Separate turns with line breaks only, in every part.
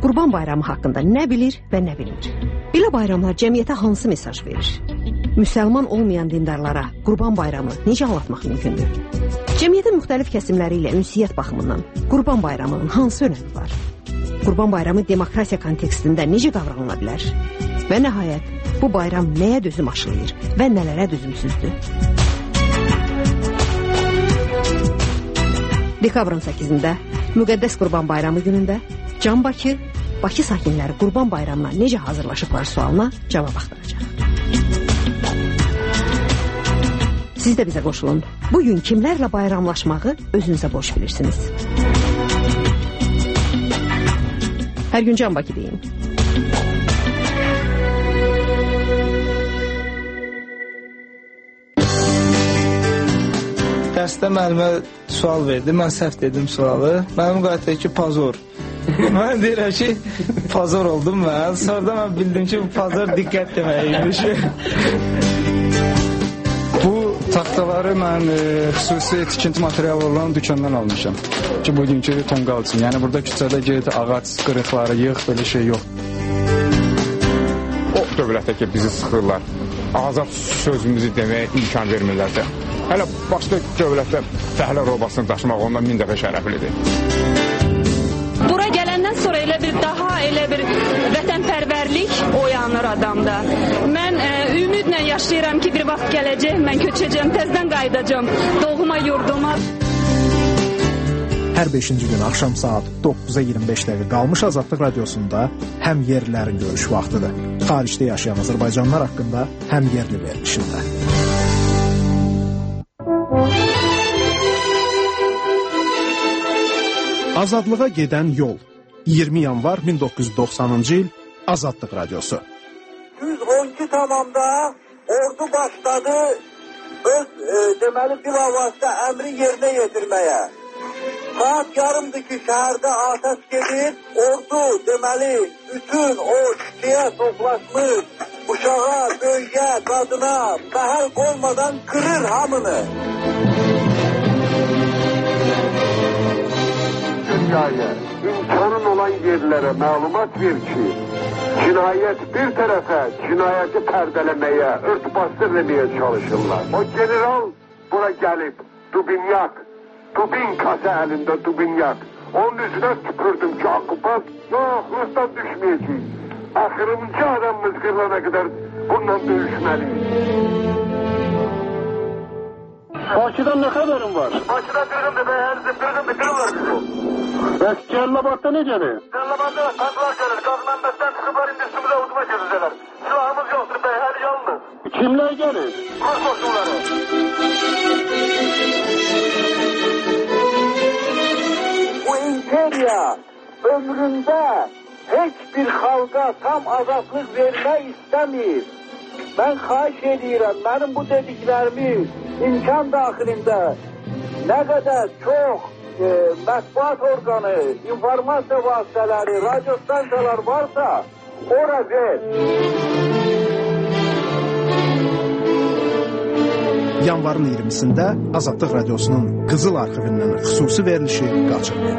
Qurban bayramı haqqında nə bilir və nə bilmir? Belə bayramlar cəmiyyətə hansı mesaj verir? Müsəlman olmayan dindarlara Qurban bayramı necə anlatmaq mümkündür? Cəmiyyətin müxtəlif kəsimləri ilə ünsiyyət baxımından Qurban bayramının hansı önəmi var? Qurban bayramı demokrasiya kontekstində necə qavranıla bilər? Və nəhayət, bu bayram nəyə dözüm aşılayır və nələrə dözümsüzdür? Dekabrın 8-də, müqəddəs Qurban bayramı günündə Can Bakı, Bakı sakinləri Qurban bayramına necə hazırlaşıblar sualına cavab axtaracaq. Siz də bizə qoşulun. Bugün kimlərlə bayramlaşmağı özünüzə borc bilirsiniz? Hər gün Can Bakı deyin.
Dərsdə müəllimə sual verdi, mən səhv dedim sualı. Mənim qayıtdı ki, pazor. Mən deyirəm ki, pazor oldum mən. Sonra mən bildim ki, bu pazor diqqət deməkiymiş.
Bu taxtaları mən xüsusi tikinti materialı olan dükkandan almışam. Ki, bugünkü tonqal üçün. Yəni, burada küçədə get, ağac qırıqları yığ, belə şey yox.
O dövlətdə ki, bizi sıxırlar. Azad sözümüzü deməyə imkan vermirlərsə. Hələ başqa dövlətdə fəhlə robasını daşımaq ondan 1000 dəfə şərəflidir.
Bura gələndən sonra elə bir vətənpərvərlik oyanır adamda. Mən ümidlə yaşayıram ki, bir vaxt gələcək, mən köçəcəm, təzdən qayıdacam doğma yurduma.
Hər 5-ci gün axşam saat 9-a 25 dəqiqə qalmış Azadlıq Radiosunda həm yerlilərin görüş vaxtıdır. Xaricdə yaşayan Azərbaycanlılar haqqında həm yerli verilişində. Azadlığa gedən yol. 20 yanvar 1990-cı il Azadlıq Radiosu.
112 tamamda ordu başladı öz deməli bilavasitə əmri yerinə yetirməyə. Saat yarımdır ki, şəhərdə atəş gedir, ordu deməli bütün o şikiyə toplaşmış uşağa, böyüyə, qadına məhəl qoymadan qırır hamını. Dünyaya, imkanın olan yerlərə məlumat ver ki, cinayət bir tərəfə cinayəti pərdələməyə, örtbasdır eləməyə çalışırlar. O general bura gəlib, Dubinkası əlində Dubinyak. Onun üzünə tüpürdüm ki, akıbat, yox, hırsdan düşməyəcək. Axırıncı adamımız qırılana qədər bununla döyüşməliyik. Bakıdan nə xəbərin var? Bakıdan qırğındır, qırğındır, qırırlar bizi. Bəs Cəllabadda necədir? Cəllabadda tanklar gəlir, Qazmanbətdən çıxıblar, indi üstümüzə uduma gözəcəklər. Silahımız yoxdur, hər yalnız. Kimlər gəlir? Rus qoşunları. Bu imperiya ömründə heç bir xalqa tam azadlıq vermək istəmir. Mən xahiş edirəm, mənim bu dediklərimi imkan daxilində nə qədər çox mətbuat orqanı, informasiya vasitələri, radio stansiyalar varsa, ora ver.
Yanvarın 20-sində Azadlıq Radiosunun Qızıl arxivindən xüsusi verilişi qaçırmayın.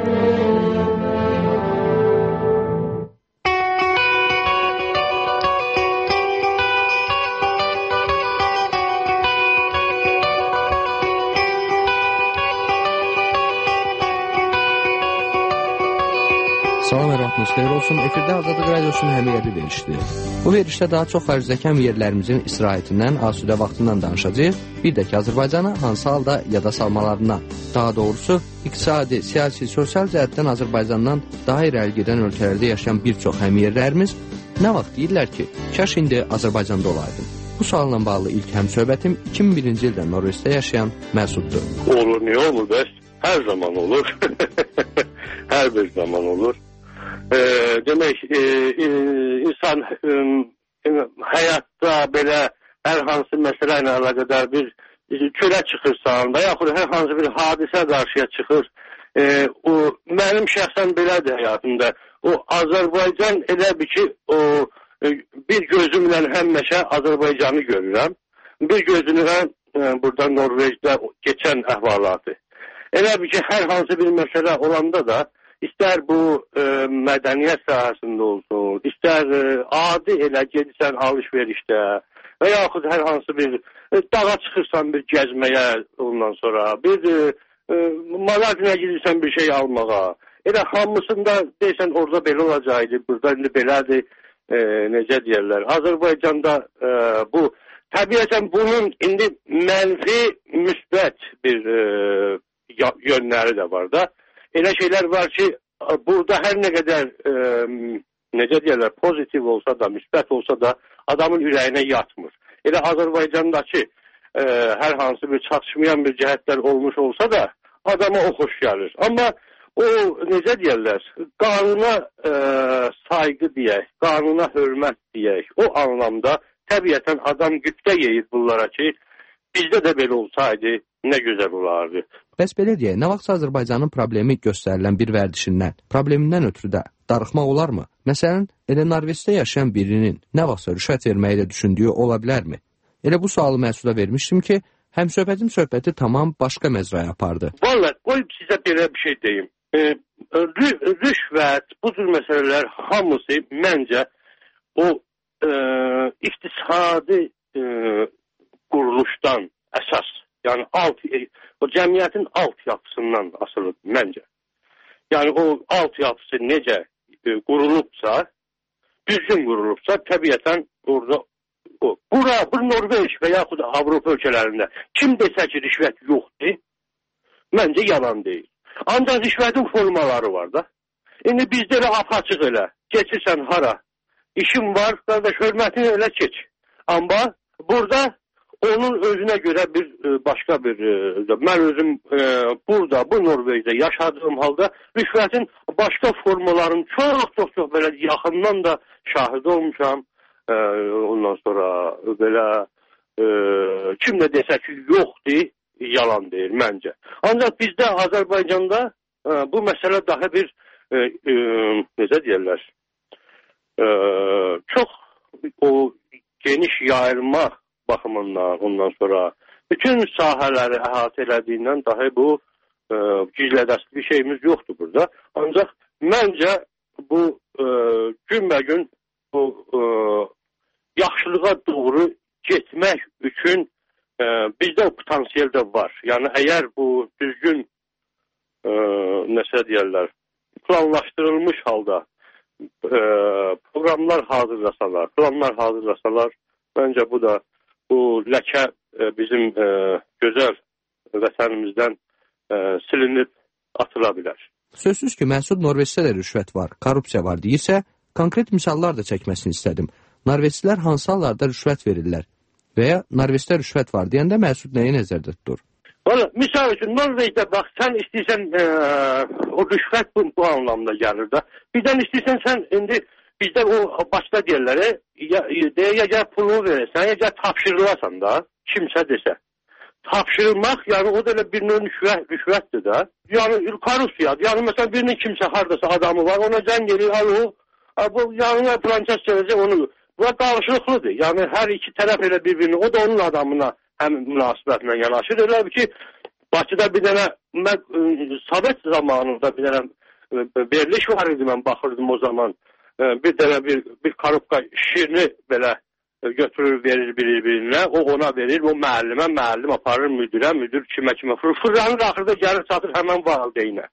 Salam və rəhmətiniz xeyir olsun. Efirdə Azadlıq Radiosunun həmiyyəti verilişdir. Bu verilişdə daha çox xaricdəki həmiyyərlərimizin istirahətindən, asudə vaxtından danışacağıq. Bir də ki, Azərbaycanı hansı halda yada salmalarına, daha doğrusu iqtisadi, siyasi, sosial cəhətdən Azərbaycandan daha irəli gedən ölkələrdə yaşayan bir çox həmiyyərlərimiz nə vaxt deyirlər ki, kaş indi Azərbaycanda olaydım. Bu sualla bağlı ilk həmsöhbətim 2001-ci ildə Norveçdə yaşayan Məsuddur.
Olur, niyə olur bəs? Hər zaman olur. Hər bir zaman olur. Demək, insan həyatda belə hər hansı məsələ ilə əlaqədar bir çölə çıxırsan və yaxud hər hansı bir hadisə qarşıya çıxır. O mənim şəxsən belədir həyatımda. O Azərbaycan elə bir ki, o bir gözümlə həmişə Azərbaycanı görürəm. Bir gözümlə burada Norveçdə keçən əhvalatı. Elə bir ki, hər hansı bir məsələ olanda da istər bu mədəniyyət sahəsində olsun, istər adi elə gedirsən alış-verişdə və yaxud hər hansı bir dağa çıxırsan bir gəzməyə ondan sonra, bir mağazaya gidirsən bir şey almağa. Elə hamısında deyirsən orada belə olacaqdı, burada indi belədir, necə deyərlər. Azərbaycanda bu, təbiətən bunun indi mənfi, müsbət bir yönləri də var da. Elə şeylər var ki, burada hər nə qədər, necə deyərlər, pozitiv olsa da, müsbət olsa da adamın ürəyinə yatmır. Elə Azərbaycandakı hər hansı bir çatışmayan bir cəhətlər olmuş olsa da adama o xoş gəlir. Amma o, necə deyərlər, qanuna sayğı deyək, qanuna hörmət deyək, o anlamda təbiətən adam güptə yeyir bunlara ki, bizdə də belə olsaydı, nə gözəl olardı.
Bəs belə deyək, nə vaxt Azərbaycanın problemi göstərilən bir vərdişindən, problemindən ötürü də darıxmaq olarmı? Məsələn, elə Norveçdə yaşayan birinin nə vaxtsa rüşvət verməyi də düşündüyü ola bilərmi? Elə bu sualı Məsuda vermişdim ki, həmsöhbətin söhbəti tamam başqa məzraya apardı.
Vallahi, qoyub sizə belə bir şey deyim. Rüşvət, bu cür məsələlər hamısı məncə o iqtisadi quruluşdan əsas, yəni o cəmiyyətin alt yapısından asılıdır məncə. Yəni o alt yapısı necə qurulubsa, düzgün qurulubsa, təbiətən orada bura, bu Norveç və yaxud Avropa ölkələrində kim desə ki, rüşvət yoxdur, məncə yalan deyil. Ancaq rüşvətin formaları var da. İndi bizdə elə apaçıq elə. Keçirsən hara? İşin var, qardaş, hörmətini elə keç. Amma burada onun özünə görə bir başqa bir... Mən özüm burada, bu Norveçdə yaşadığım halda rüşvətin başqa formaların çox belə yaxından da şahid olmuşam. Ondan sonra belə kim də desə ki, yoxdur, yalan deyir məncə. Ancaq bizdə Azərbaycanda bu məsələ daha bir necə deyərlər, çox o geniş yayılma baxımından, ondan sonra bütün sahələri əhatə elədiyindən daha bu gizlədəsi bir şeyimiz yoxdur burada. Ancaq məncə bu günbəgün bu yaxşılığa doğru getmək üçün bizdə o potansiyel də var. Yəni, əgər bu düzgün, nəsə deyərlər, planlaşdırılmış halda proqramlar hazırlasalar, məncə bu da, bu ləkə bizim gözəl vətənimizdən silinib atıla bilər.
Sözsüz ki, Məsud Norveçdə də rüşvət var, korrupsiya var deyirsə, konkret misallar da çəkməsini istədim. Norveçlilər hansı hallarda rüşvət verirlər? Və ya Norveçdə rüşvət var deyəndə Məsud nəyi nəzərdə tutur?
Valla, misal üçün, Norveçdə bax, sən istəyirsən, o rüşvət bu anlamda gəlir də. Birdən istəyirsən, sən indi bizdə o başda deyirlər, ya pulu verirsən, ya tapşırılasan da, kimsə desə. Tapşırılmaq, yəni o da elə bir növ rüşvətdir də. Yəni, korrupsiyadır. Yəni, məsələn, birinin kimsə haradasa adamı var, ona cəng gelir, bu yanına planças gələcək onu... Bu qarşılıqlıdır. Yəni, hər iki tərəf elə bir-birini, o da onun adamına həm münasibətlə yanaşır. Elə ki, Bakıda bir dənə, Sovet zamanında bir dənə beriliş var idi, mən baxırdım o zaman. Bir dənə bir korrupka şirini belə götürür, verir bir-birinə, o ona verir, o müəllim aparır müdürə, müdür kimə, fırlanır, axırda gəlir, çatır həmən valideynə.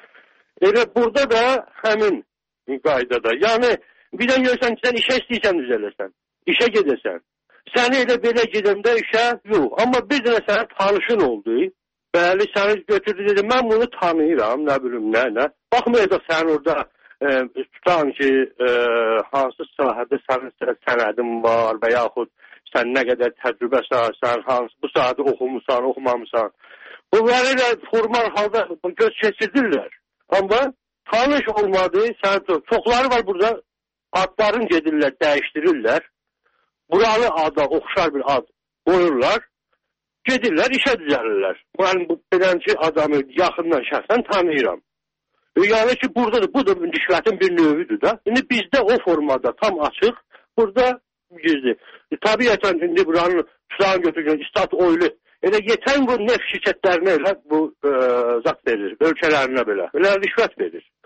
Elə burada da həmin qaydada, yəni, birdən görürsən ki, sən işə istəyirsən düzələsən, işə gedəsən. Səni elə belə gedəndə işə yox. Amma bir dənə sənə tanışın oldu. Bəli, səni götürdü, dedi, mən bunu tanıyıram, nə bilim, nə. Baxmayacaq sən orada tutan ki, hansı sahədə sənin sənədin var və yaxud sən nə qədər təcrübə sahəsən, bu sahədə oxumusan, oxumamısan. Bunları elə formal halda göz keçirdirlər. Amma tanış olmadı, çoxları var burada. Adların gedirlər, dəyişdirirlər. Buralı ada, oxşar bir ad qoyurlar. Gedirlər, işə düzəlirlər. Mən bu beləncə adamı yaxından şəxsən tanıyıram. Yəni ki, buradadır, bu da rüşvətin bir növüdür da. İndi bizdə o formada tam açıq, burada gizli. Təbiətən indi buranın tutan götürgən, istat oylu. Elə yetən bu neft şirkətlərinə elə bu zat verir, ölkələrinə belə. Elə rüşvət verir.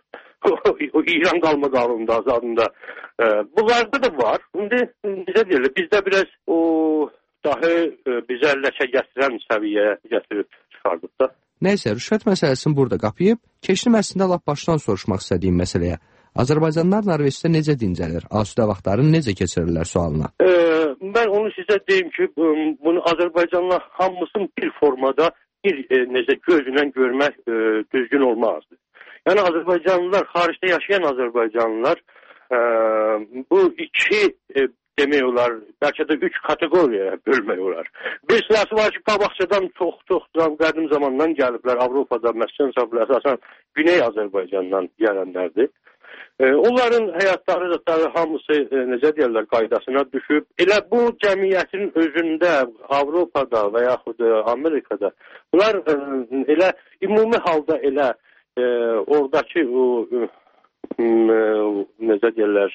o İran qalmaqalında, azadında. Bunlarda da var. İndi necə deyilir, bizdə biraz o dahi bizə ləkə gətirən səviyyəyə gətirib çıxardıq da.
Nəysə, rüşvət məsələsini burada qapıyıb, keçdim əslində lap başdan soruşmaq istədiyim məsələyə. Azərbaycanlılar Norveçdə necə dincəlir? Asudə vaxtlarını necə keçirirlər sualına?
Mən onu sizə deyim ki, bunu Azərbaycanlılar hamısını bir formada necə gözlə görmək düzgün olmazdı. Yəni Azərbaycanlılar, xaricdə yaşayan Azərbaycanlılar bu iki demək olar, bəlkə də 3 kateqoriyaya bölmək olar. Bir sırası var ki, qabaqcadan çox qədim zamandan gəliblər. Avropada məsələn əsasən Güney Azərbaycandan gələnlərdir. Onların həyatları hamısı necə deyirlər, qaydasına düşüb. Elə bu cəmiyyətin özündə, Avropada və yaxud Amerikada bunlar elə ümumi halda elə oradakı o necə deyirlər,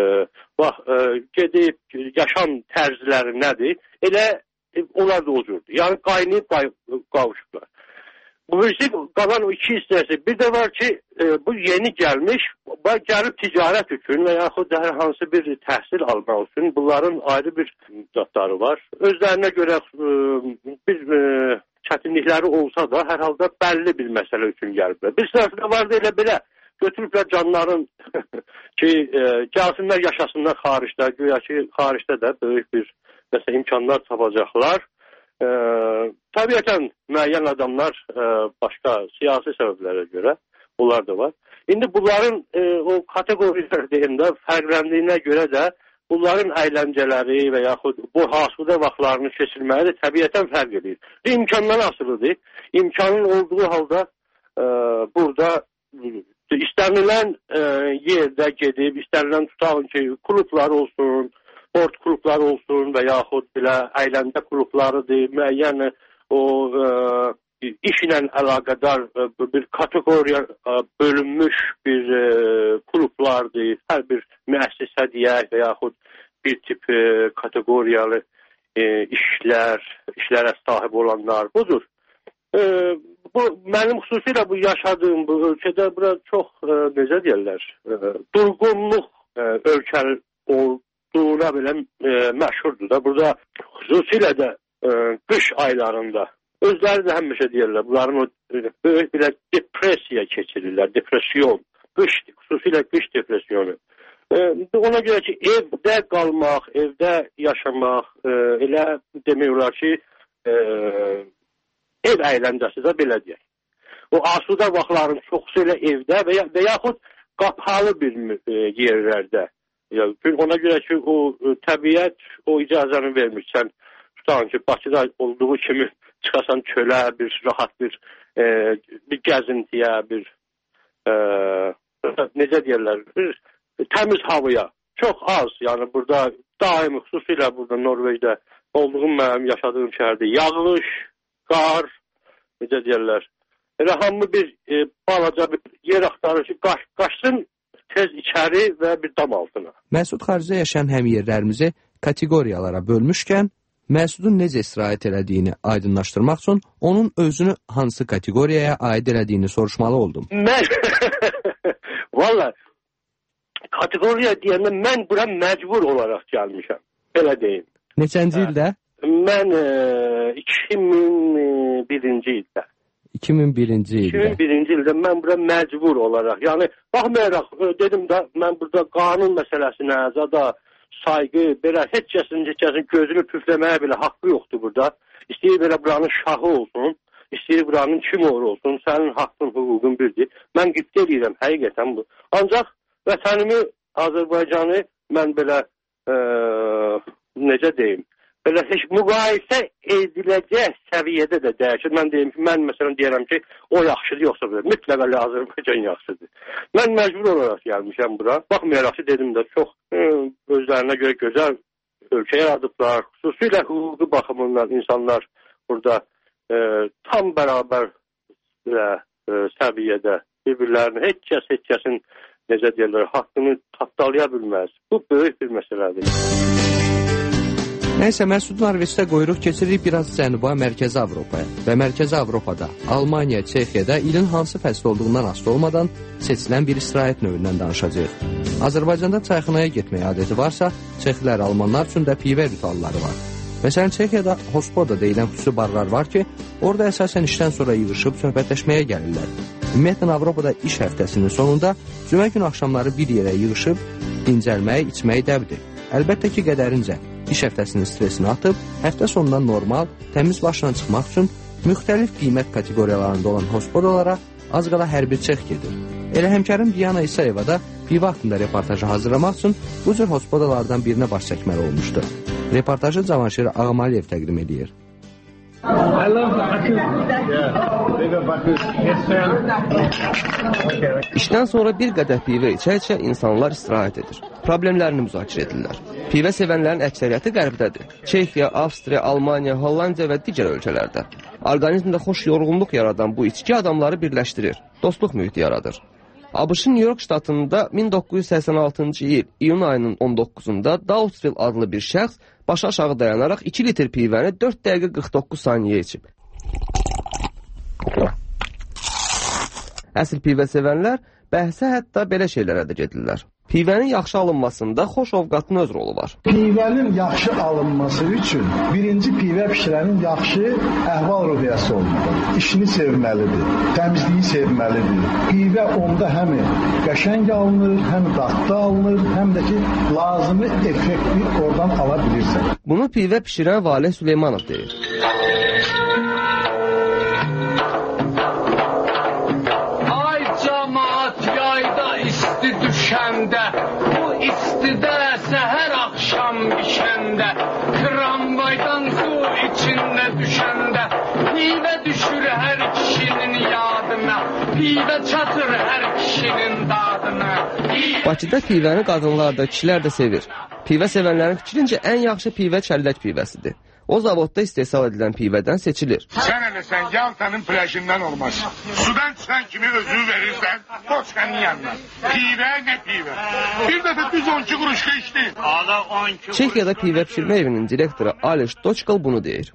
gedib yaşam tərzləri nədir? Elə onlar da o cürdür. Yəni qaynayıb qavuşublar. Bu birisi qalan o iki hissəsi. Bir də var ki, bu yeni gəlmiş, gəlib ticarət üçün və yaxud hər hansı bir təhsil almaq üçün bunların ayrı bir zatları var. Özlərinə görə bir çətinlikləri olsa da hər halda bəlli bir məsələ üçün gəliblər. Bir sırası da var da elə belə götürüblər canların ki, gəlsinlər yaşasınlar xaricdə, güya ki, xaricdə də böyük bir məsələ imkanlar tapacaqlar. Təbiətən müəyyən adamlar başqa siyasi səbəblərə görə bunlar da var. İndi bunların o kateqoriyalar deyəndə fərqləndiyinə görə də bunların əyləncələri və yaxud bu hasudə vaxtlarını keçirməyi də təbiətən fərq edir. İmkandan asılıdır. İmkanın olduğu halda burada istənilən yerdə gedib, istənilən tutağın ki, klublar olsun, sport klubları olsun və yaxud belə əyləncə klublarıdır, müəyyən o işlə əlaqədar bir kateqoriya bölünmüş bir klublardır, hər bir müəssisə deyək və yaxud bir tip kateqoriyalı işlərə sahib olanlar budur. Bu mənim xüsusilə bu yaşadığım bu ölkədə bura çox necə deyirlər, durğunluq ölkə olduğuna belə məşhurdur da. Burada xüsusilə də qış aylarında özləri də həmişə deyirlər, bunların o böyük bir depressiya keçirirlər, depression, xüsusilə qış depressiyonu. Ona görə ki, evdə qalmaq, evdə yaşamaq, elə demək olar ki, ev əyləncəsi də belə deyək. O asudə vaxtların çoxsu elə evdə və yaxud qapalı bir yerlərdə. Ona görə ki, o təbiət o icazəni vermir. Sən tutan ki, Bakıda olduğu kimi çıxasan çölə, bir rahat bir gəzintiyə, bir necə deyirlər, bir təmiz havaya. Çox az, yəni burada daimi, xüsusilə burada Norveçdə olduğum mənim yaşadığım şəhərdə yağış, qar, necə deyirlər, elə hamı bir balaca bir yer axtarır ki, qaçsın tez içəri və bir dam altına.
Məsud xaricdə yaşayan həmyerlərimizi kateqoriyalara bölmüşkən, Məsudun necə istirahət elədiyini aydınlaşdırmaq üçün onun özünü hansı kateqoriyaya aid elədiyini soruşmalı oldum.
Valla, kateqoriya deyəndə mən bura məcbur olaraq gəlmişəm, belə deyim.
Neçənci ildə?
Mən 2001-ci ildə.
2001-ci ildə.
2001-ci ildə mən bura məcbur olaraq, yəni baxmayaraq dedim də mən burada qanun məsələsinə, zada sayğı, belə heç kəsin gözünü püfləməyə belə haqqı yoxdur burada. İstəyir belə buranın şahı olsun, istəyir buranın kim olsun, sənin haqqın, hüququn birdir. Mən qibdə edirəm, həqiqətən bu. Ancaq vətənimi, Azərbaycanı mən belə necə deyim, belə heç müqayisə ediləcək səviyyədə də dəyişir. Mən deyim ki, mən məsələn deyirəm ki, o yaxşıdır, yoxsa belə, mütləq Azərbaycan yaxşıdır. Mən məcbur olaraq gəlmişəm bura. Baxmayaraq ki, dedim də, çox özlərinə görə gözəl ölkə yaradıblar. Xüsusilə hüquqi baxımından insanlar burada tam bərabər səviyyədə bir-birlərini heç kəsin necə deyirlər, haqqını tapdalaya bilməz. Bu böyük bir məsələdir.
Nəysə, Məsud Norveçdə qoyuruq keçirik biraz Cənuba, Mərkəzi Avropaya və Mərkəzi Avropada, Almaniya, Çexiyada ilin hansı fəsl olduğundan asılı olmadan seçilən bir istirahət növündən danışacağıq. Azərbaycanda çayxanaya getməyə adəti varsa, çexlər, almanlar üçün də pivə ritualları var. Məsələn, Çexiyada hospoda deyilən xüsusi barlar var ki, orada əsasən işdən sonra yığışıb söhbətləşməyə gəlirlər. Ümumiyyətlə, Avropada iş həftəsinin sonunda cümə gün axşamları bir yerə yığışıb dincəlməyə, içməyə dəbdir. Əlbəttə ki, qədərincə iş həftəsinin stresini atıb, həftə sonundan normal, təmiz başla çıxmaq üçün müxtəlif qiymət kateqoriyalarında olan hospodalara az qala hər bir çex gedir. Elə həmkarım Diana İsayeva da pivə haqqında reportajı hazırlamaq üçün bu cür hospodalardan birinə baş çəkməli olmuşdu. Reportajı Cavanşir Ağamaliyev təqdim edir.
İşdən sonra bir qədər pivə içə-içə insanlar istirahət edir. Problemlərini müzakirə edirlər. Pivə sevənlərin əksəriyyəti qərbdədir. Çexiya, Avstriya, Almaniya, Hollandiya və digər ölkələrdə. Orqanizmdə xoş yorğunluq yaradan bu içki adamları birləşdirir, dostluq mühiti yaradır. ABŞ-ın New York ştatında 1986-cı il iyun ayının 19-da Dausville adlı bir şəxs başı aşağı dayanaraq 2 litr pivəni 4 dəqiqə 49 saniyə içib. Əsl pivə sevənlər bəhsə hətta belə şeylərə də gedirlər. Pivənin yaxşı alınmasında xoş ovqatın öz rolu var.
Pivənin yaxşı alınması üçün birinci pivə pişirənin yaxşı əhval-ruhiyyəsi olmalıdır. İşini sevməlidir, təmizliyi sevməlidir. Pivə onda həm qəşəng alınır, həm dadlı alınır, həm də ki, lazımı effekti oradan ala bilirsən.
Bunu pivə pişirən Valeh Süleymanov deyir.
Ay cəmaat yayda isti düşəndə, bu istidə səhər axşam bişəndə, tramvaydan su içində düşəndə, pivə düşür hər kişinin yadına, pivə çatır hər kişinin dadına.
Bakıda pivəni qadınlar da, kişilər də sevir. Pivə sevənlərin fikrincə ən yaxşı pivə çəllək pivəsidir. O zavodda istehsal edilən pivədən seçilir.
Sən eləsən Yaltanın plajından olmaz. Sudan çıxan kimi özünü verirsən, boçkanın yanına. Pivə nə pivə? Bir dəfə düz 12 quruşqa içdi.
Çexiyada pivə pişirmə evinin direktoru Aleš Doçkal bunu deyir.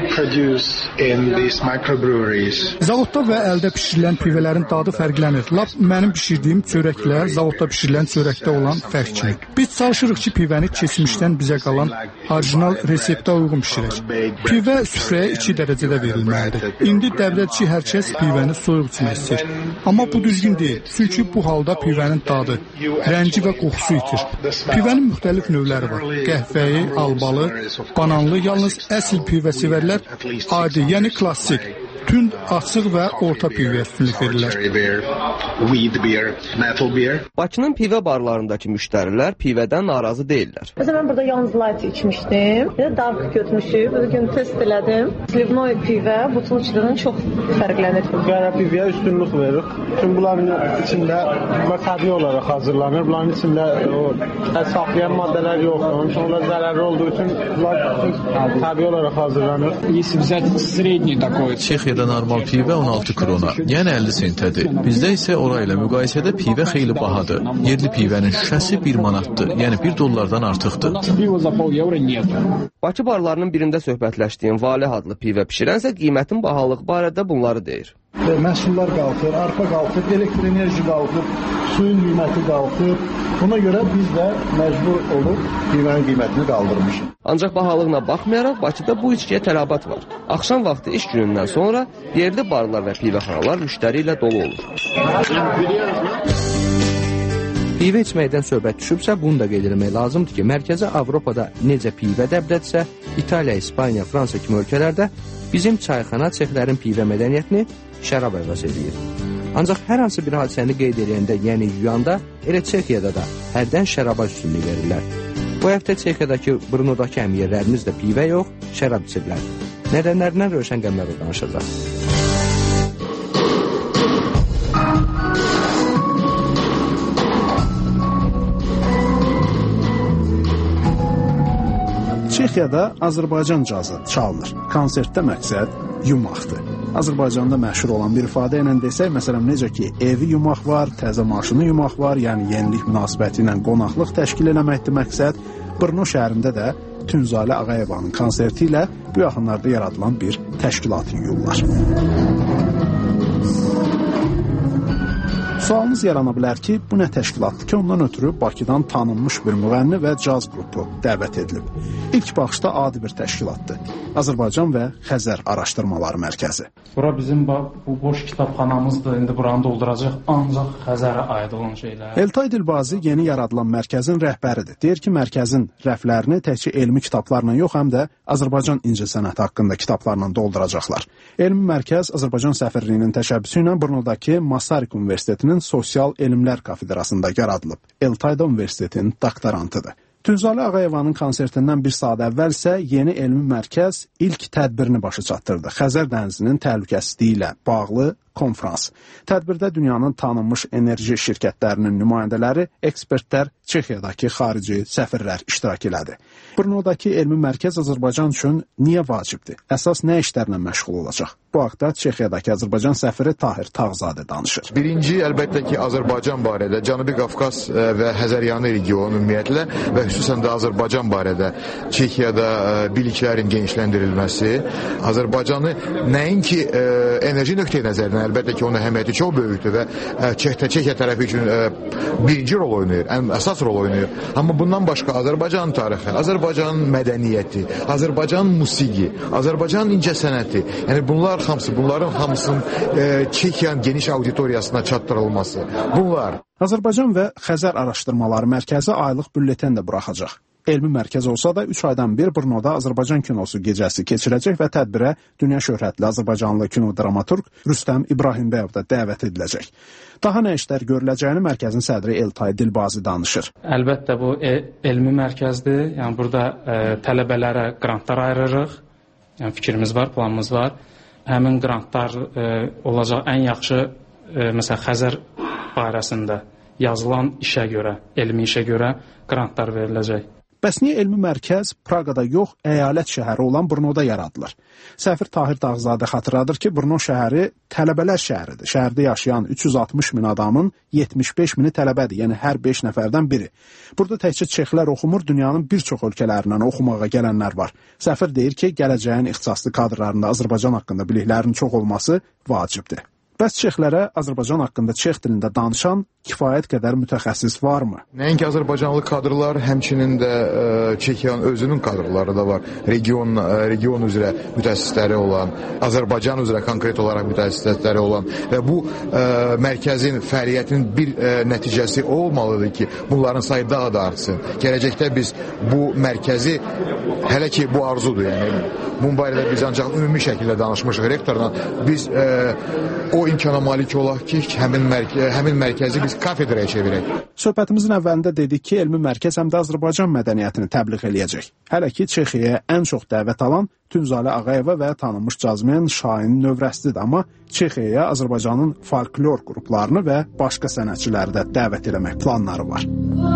Zavodda və əldə pişirilən pivələrin dadı fərqlənir. Lap mənim pişirdiyim çörəklə zavodda pişirilən çörəkdə olan fərq kimi. Biz çalışırıq ki, pivəni keçmişdən bizə qalan orijinal reseptə uyğun pişirək. Pivə süfrəyə 2 dərəcədə verilməlidir. İndi dəvrədçi hər kəs pivəni soyuq içmək istəyir. Amma bu düzgün deyil. Çünki bu halda pivənin dadı, rəngi və qoxusu itir. Pivənin müxtəlif növləri var. Qəhvəyi, albalı, bananlı, yalnız əsl pivə sevərlər adi, yəni klassik, tünd, açıq və orta pivəyə üstünlük verirlər.
Bakının pivə barlarındakı müştərilər pivədən narazı deyirlər.
Mesela mən burada yalnız light içmişdim. Bir də dark götürmüşüm. Bugün test elədim. Slivnoy pivə butulkadan çox fərqlənir.
Qara pivəyə üstünlük verir. Çünki bunların içində təbii olaraq hazırlanır. Bunların içində o saxlayan maddələr yoxdur. Onlar zərərli olduğu üçün təbii olaraq hazırlanır.
Çexiyada normal pivə 16 krona, yəni 50 sentədir. Bizdə isə orayla müqayisədə pivə xeyli bahadır. Yerli pivənin şüşəsi 1 manatdır, yəni $1 artıqdır.
Bakı barlarının birində söhbətləşdiyim Valeh adlı pivə pişirənsə qiymətin bahalıq barədə bunları deyir.
Məhsullar qalxır, arpa qalxır, elektroenerji qalxır, suyun qiyməti qalxır. Buna görə biz də məcbur olub pivənin qiymətini qaldırmışıq.
Ancaq bahalığına baxmayaraq Bakıda bu içkiyə tələbat var. Axşam vaxtı iş günündən sonra yerli barlar və pivəxanalar müştəri ilə dolu olur.
Pivə içməkdən söhbət düşübsə, bunu da qeyd etmək lazımdır ki, Mərkəzi Avropada necə pivə dəbdədirsə, İtaliya, İspaniya, Fransa kimi ölkələrdə bizim çayxana çexlərin pivə mədəniyyətini şərab əvəz edir. Ancaq hər hansı bir hadisəni qeyd edəndə, yəni yuyanda, elə Çexiyada da hərdən şəraba üstünlük verirlər. Bu həftə Çexiyadakı Brnodakı əmiyərlərimiz də pivə yox, şərab içirlər. Nədənlərindən Rövşən Qəmərov danışacaq.
Çexiyada Azərbaycan cazı çalınır. Konsertdə məqsəd yumaqdır. Azərbaycanda məşhur olan bir ifadə ilə desək, məsələn, necə ki, evi yumaq var, təzə maşını yumaq var, yəni yenilik münasibəti ilə qonaqlıq təşkil eləməkdir məqsəd. Brno şəhərində də Tünzalə Ağayevanın konserti ilə bu yaxınlarda yaradılan bir təşkilatı yuyurlar. Sualınız yarana bilər ki, bu nə təşkilatdır ki, ondan ötürü Bakıdan tanınmış bir müğənni və caz qrupu dəvət edilib. İlk baxışda adi bir təşkilatdır. Azərbaycan və Xəzər Araşdırmaları Mərkəzi.
Bura bizim bu boş kitabxanamızdır. İndi buranı dolduracaq ancaq Xəzərə aid olan şeylər.
Eltay Dilbazi yeni yaradılan mərkəzin rəhbəridir. Deyir ki, mərkəzin rəflərini təkcə elmi kitablarla yox, həm də Azərbaycan incəsənəti haqqında kitablarla dolduracaqlar. Elmi mərkəz Azərbaycan səfirliyinin təşəbbüsü ilə Brnodakı Masaryk Universitetinin Sosial Elmlər Kafedrasında yaradılıb. Eltayda Universitetin doktorantıdır. Tünzalə Ağayevanın konsertindən bir saat əvvəl isə yeni elmi mərkəz ilk tədbirini başa çatdırdı. Xəzər dənizinin təhlükəsizliyi ilə bağlı konfrans. Tədbirdə dünyanın tanınmış enerji şirkətlərinin nümayəndələri, ekspertlər, Çexiyadakı xarici səfirlər iştirak elədi. Brnodakı elmi mərkəz Azərbaycan üçün niyə vacibdir? Əsas nə işlərlə məşğul olacaq? Bu haqda Çexiyadakı Azərbaycan səfiri Tahir Tağzadə danışır.
Birinci, əlbəttə ki, Azərbaycan barədə, Cənubi Qafqaz və Həzəryanı regionu ümumiyyətlə və xüsusən də Azərbaycan barədə Çexiyada biliklərin genişləndirilməsi, Azərbaycanı nəinki enerji nöqteyi nəzərindən, əlbəttə ki, onun əhəmiyyəti çox böyükdür və Çexiya tərəfi üçün birinci rol oynayır, ən əsas rol oynayır. Amma bundan başqa Azərbaycan tarixi, Azərbaycan mədəniyyəti, Azərbaycan musiqi, Azərbaycan incəsənəti, yəni bunların hamısının Çexiyanın geniş auditoriyasına çatdırılması. Bunlar.
Azərbaycan və Xəzər Araşdırmaları Mərkəzi aylıq bülletin də buraxacaq. Elmi mərkəz olsa da 3 aydan bir Brnoda Azərbaycan kinosu gecəsi keçirəcək və tədbirə dünya şöhrətli Azərbaycanlı kinodramaturq Rüstəm İbrahimbəyov da dəvət ediləcək. Daha nə işlər görüləcəyini mərkəzin sədri Eltay Dilbazi danışır.
Əlbəttə bu elmi mərkəzdir. Yəni burada tələbələrə qrantlar ayırırıq. Yəni fikrimiz var, planımız var. Həmin qrantlar olacaq ən yaxşı məsələn Xəzər barəsində yazılan işə görə, elmi işə görə qrantlar veriləcək.
Bəs niyə elmi mərkəz Praqada yox, əyalət şəhəri olan Brnoda yaradılır? Səfir Tahir Tağzadə xatırladır ki, Brno şəhəri tələbələr şəhəridir. Şəhərdə yaşayan 360 min adamın 75 mini tələbədir, yəni hər 5 nəfərdən biri. Burada təkcə çexlər oxumur, dünyanın bir çox ölkələrindən oxumağa gələnlər var. Səfir deyir ki, gələcəyin ixtisaslı kadrlarında Azərbaycan haqqında biliklərin çox olması vacibdir. Bəs çexlərə Azərbaycan haqqında çex dilində danışan kifayət qədər mütəxəssis varmı?
Nəinki Azərbaycanlı kadrlar, həmçinin də Çexiyanın özünün kadrları da var. Region üzrə mütəxəssisləri olan, Azərbaycan üzrə konkret olaraq mütəxəssisləri olan və bu mərkəzin fəaliyyətinin bir nəticəsi olmalıdır ki, bunların sayı daha da artsın. Gələcəkdə biz bu mərkəzi, hələ ki bu arzudur, yəni bunun barədə biz ancaq ümumi şəkildə danışmışıq rektorla. Biz o imkana malik olaq ki, həmin mərkəzi biz kafedraya çevirək.
Söhbətimizin əvvəlində dedik ki, elmi mərkəz həm də Azərbaycan mədəniyyətini təbliğ eləyəcək. Hələ ki, Çexiyaya ən çox dəvət alan Tünzalə Ağayeva və tanınmış cazmen Şahin Növrəslidir. Amma Çexiyaya Azərbaycanın folklor qruplarını və başqa sənətçiləri də dəvət eləmək planları var.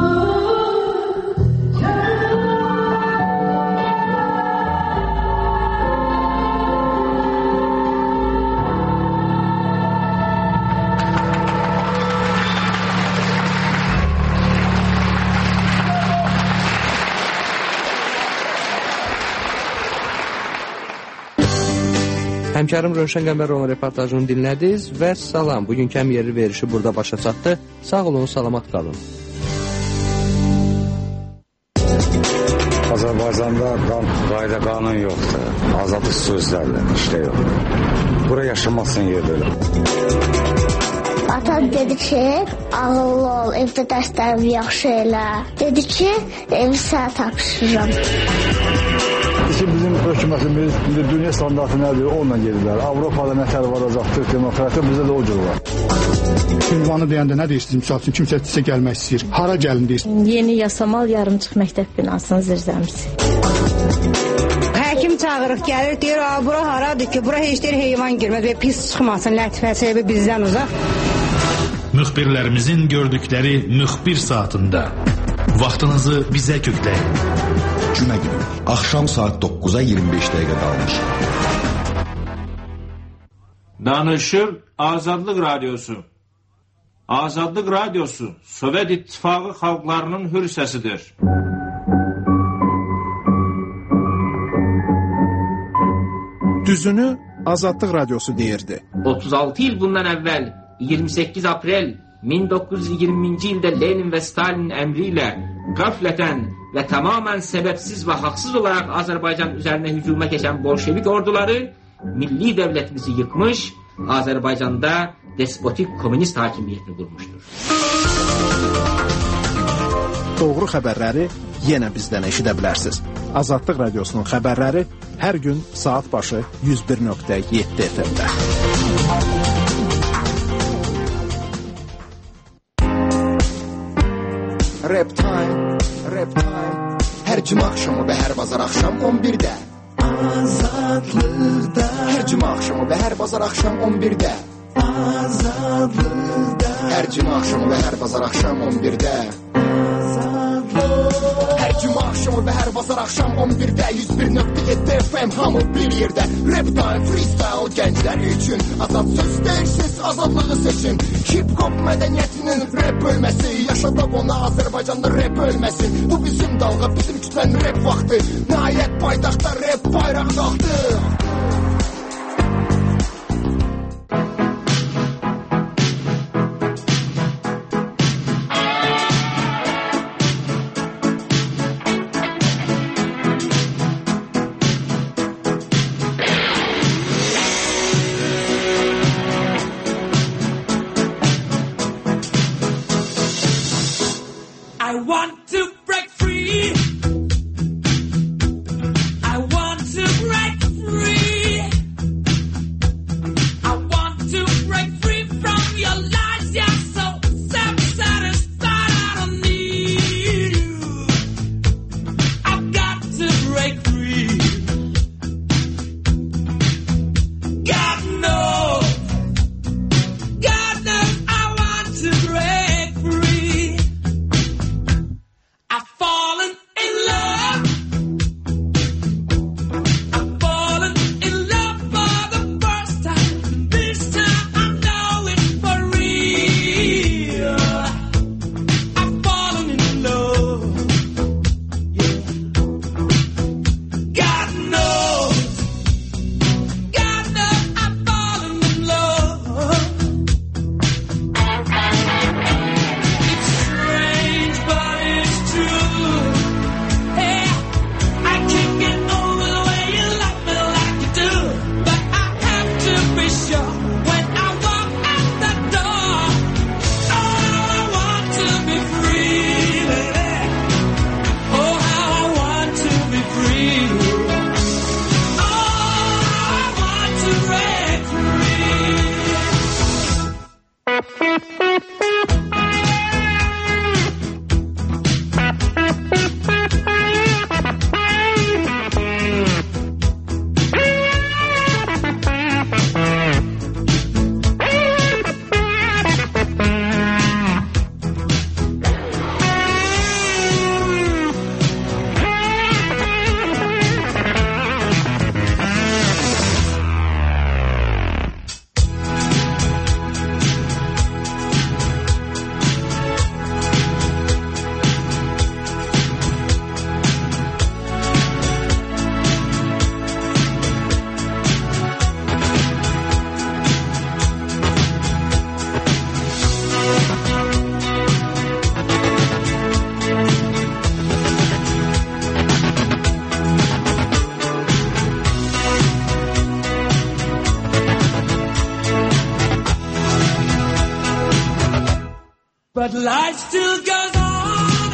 Həmkarım Rövşən Qəmbərovun reportajını dinlədiniz və salam. Bugünkü həmyerli verişi burada başa çatdı. Sağ olun, salamat qalın.
Azərbaycanda qayda qanun yoxdur. Azadlıq sözlərlə işlə yox. Bura yaşamazsın yer belə.
Atam dedi ki, ağıllı ol, evdə dərslərimi yaxşı elə. Dedi ki, evi sənə tapşırıram.
Bizim hökumətimiz dünya standartı nədir, onunla gedirlər. Avropada nətər varacaqdır, demokratiya bizdə də o cür var.
Ünvanı deyəndə nə deyirsiniz? Misal üçün kimsə sizə gəlmək istəyir. Hara gəlin deyirsiniz?
Yeni Yasamal yarımçıq məktəb binasının zirzəmisi.
Həkim çağırıq gəlir, deyir, bura haradır ki, bura heç deyir heyvan girməz və pis çıxmasın, lətifəsi bizdən uzaq.
Müxbirlərimizin gördükləri müxbir saatında vaxtınızı bizə kökləyin.
Cümə günü, axşam saat 9-a 25 dəqiqə qalmış.
Danışır Azadlıq Radyosu. Azadlıq Radyosu Sovet İttifaqı xalqlarının hür səsidir.
Düzünü Azadlıq Radiosu deyirdi.
36 il bundan əvvəl 28 aprel 1920-ci ildə Lenin və Stalinin əmri ilə qaflətən və tamamən səbəbsiz və haqsız olaraq Azərbaycan üzərinə hücuma keçən bolşevik orduları milli dövlətimizi yıkmış, Azərbaycanda despotik komünist hakimiyyətini qurmuşdur.
Doğru xəbərləri yenə bizdən eşidə bilərsiniz. Azadlıq Radiosunun xəbərləri hər gün saat başı 101.7 FM-də.
Rap time, rap time. Hər cümə axşamı və hər bazar axşam 11-də. Azadlıqda. Hər cümə axşamı və hər bazar axşam 11-də. Azadlıqda. Hər cümə axşamı və hər bazar axşam 11-də. Hər cümə axşamı və hər bazar axşam 11-də 101.7 FM hamı bir yerdə. Rap time, freestyle gənclər üçün. Azad söz deyirsiz, azadlığı seçin. Hip-hop mədəniyyətinin rap bölməsi. Yaşadaq ona Azərbaycanda rap ölməsin. Bu bizim dalğa, bizim kütlənin rap vaxtı. Nəhayət paytaxtda rap bayraq qalxdı.
But life still goes on.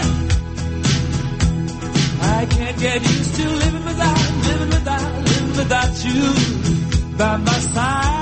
I can't get used to living without you by my side.